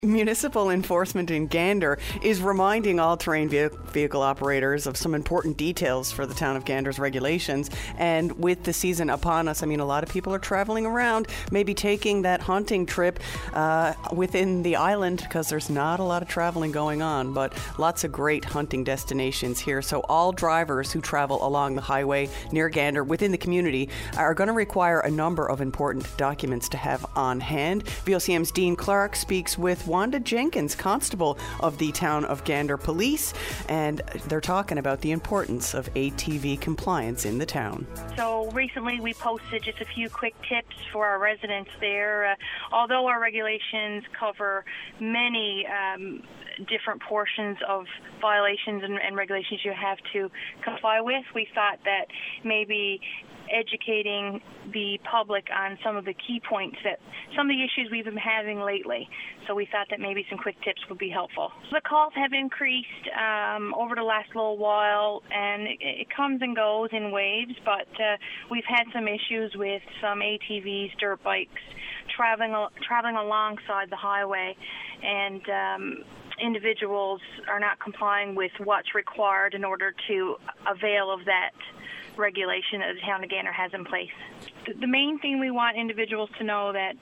Municipal enforcement in Gander is reminding all-terrain vehicle operators of some important details for the town of Gander's regulations. And with the season upon us, a lot of people are traveling around, maybe taking that hunting trip within the island because there's not a lot of traveling going on, but lots of great hunting destinations here. So all drivers who travel along the highway near Gander within the community are going to require a number of important documents to have on hand. VOCM's Dean Clark speaks with Wanda Jenkins, constable of the town of Gander Police, and they're talking about the importance of ATV compliance in the town. So recently we posted just a few quick tips for our residents there. Although our regulations cover many different portions of violations and regulations you have to comply with, we thought that maybe educating the public on some of the key points, that some of the issues we've been having lately. So we thought that maybe some quick tips would be helpful. The calls have increased over the last little while, and it comes and goes in waves, but we've had some issues with some ATVs, dirt bikes, traveling alongside the highway, and individuals are not complying with what's required in order to avail of that regulation that the town of Gander has in place. The main thing we want individuals to know that,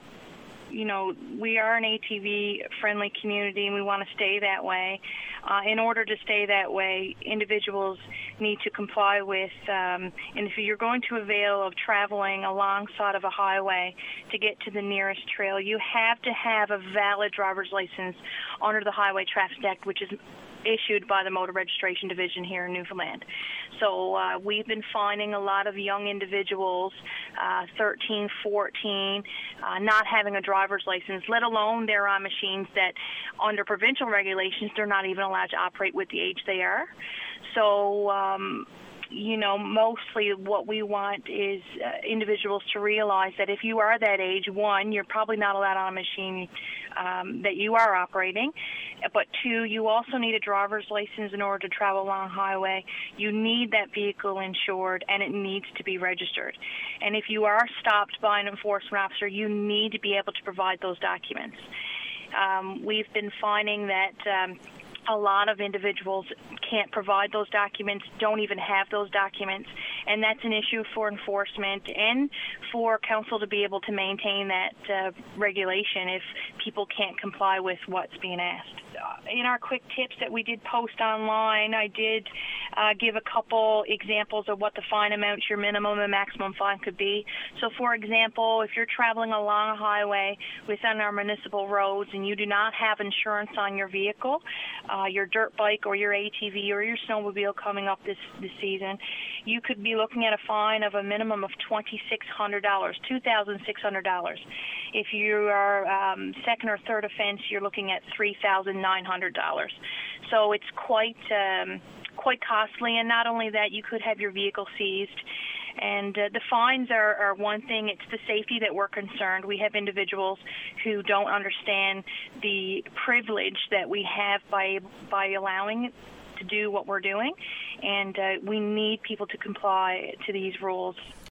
we are an ATV-friendly community, and we want to stay that way. In order to stay that way, individuals need to comply with, and if you're going to avail of traveling alongside of a highway to get to the nearest trail, you have to have a valid driver's license under the Highway Traffic Act, which is issued by the Motor Registration Division here in Newfoundland. So we've been finding a lot of young individuals, 13, 14, not having a driver's license, let alone they're on machines that under provincial regulations they're not even allowed to operate with the age they are. So mostly what we want is individuals to realize that if you are that age, one, you're probably not allowed on a machine that you are operating, but two, you also need a driver's license in order to travel along a highway. You need that vehicle insured, and it needs to be registered. And if you are stopped by an enforcement officer, you need to be able to provide those documents. We've been finding that a lot of individuals can't provide those documents, don't even have those documents, and that's an issue for enforcement and for council to be able to maintain that regulation if people can't comply with what's being asked. In our quick tips that we did post online, I did give a couple examples of what the fine amounts, your minimum and maximum fine could be. So, for example, if you're traveling along a highway within our municipal roads and you do not have insurance on your vehicle, your dirt bike or your ATV or your snowmobile coming up this season, you could be looking at a fine of a minimum of $2,600, $2,600. If you are second or third offense, you're looking at $3,900. So it's quite costly, and not only that, you could have your vehicle seized. And the fines are one thing. It's the safety that we're concerned. We have individuals who don't understand the privilege that we have by allowing to do what we're doing, and we need people to comply to these rules.